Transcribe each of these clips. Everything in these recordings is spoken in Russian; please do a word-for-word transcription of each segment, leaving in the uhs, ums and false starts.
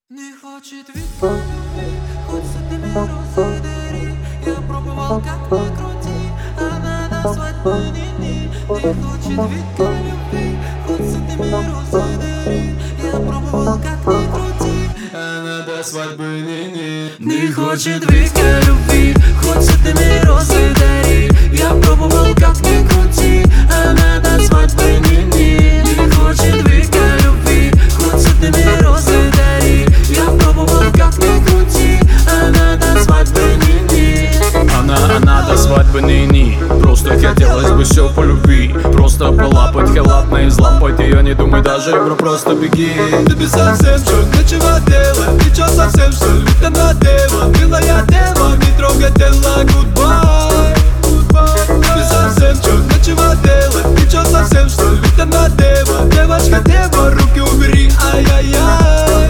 Не хочет Вика любви, хоть с этими розы дари. Я пробовал как ни крути, она до свадьбы ни-ни. Не хочет Вика любви, хоть с этими розы дари. Я пробовал как ни крути, она до свадьбы ни-ни. Не хочет Вика любви, хоть с этими розы дари. Я пробовал как ни крути, она до свадьбы ни-ни. Не хочет Вика любви, хоть с этими розы дари. Я пробовал как ни крути, она до свадьбы ни-ни. Она, она до свадьбы ни-ни. Просто хотелось бы все по любви. Просто полапать халатно и злапать ее. Не думай даже, бро, просто беги. Ты без совсем, что нечего делать. Ты чё совсем, что ли, ты на дева? Милая дева, не трогай тело, goodbye. Ты без совсем, что нечего делать. Ты чё совсем, что ли, ты на дева? Девочка, дева, руки убери, ай-яй-яй.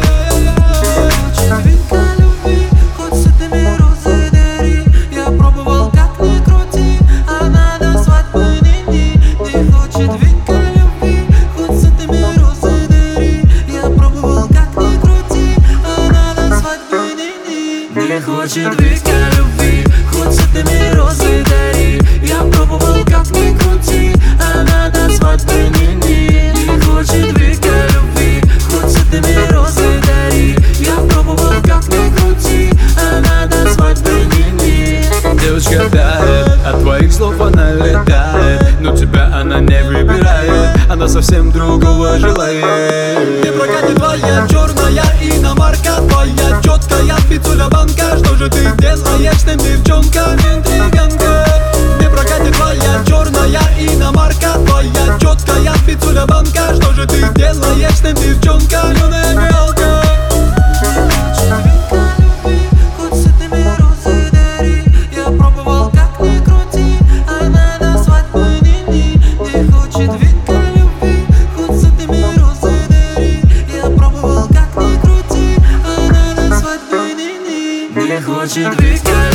Не хочет Вика любви, хоть с этими розы дари. Я пробовал как ни крути, она до свадьбы ни-ни. Не хочет Вика любви, хоть с этими розы дари. Я пробовал как ни крути, она до свадьбы ни-ни. Девочка тает, от твоих слов она летает. Но тебя она не выбирает, она совсем другого желает. Не прокатит твоя черная иномарка, твоя четкая пиццуля банка. Что же ты делаешь с тем, девчонка, интриганка? Не прокатит твоя черная иномарка, твоя четкая пиццуля банка. Что же ты делаешь с тем, девчонка, юная мелка? Не хочет Вика